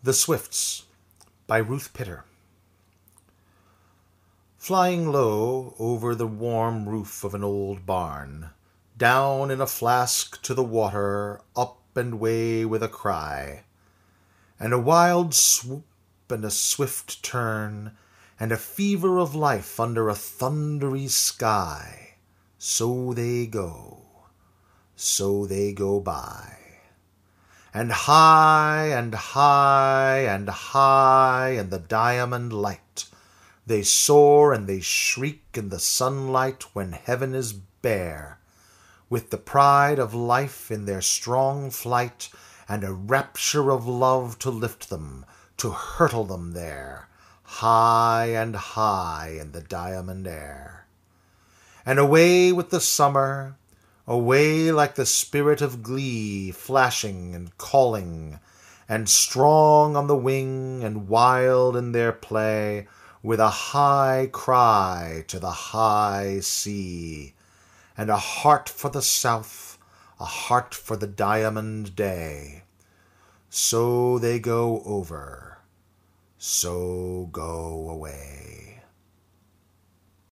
The Swifts by Ruth Pitter. Flying low over the warm roof of an old barn, down in a flask to the water, up and way with a cry, and a wild swoop and a swift turn, and a fever of life under a thundery sky, so they go by. And high and high and high in the diamond light, they soar and they shriek in the sunlight when heaven is bare, with the pride of life in their strong flight, and a rapture of love to lift them, to hurtle them there, high and high in the diamond air. And away with the summer, away like the spirit of glee, flashing and calling, and strong on the wing and wild in their play, with a high cry to the high sea, and a heart for the south, a heart for the diamond day. So they go over, so go away.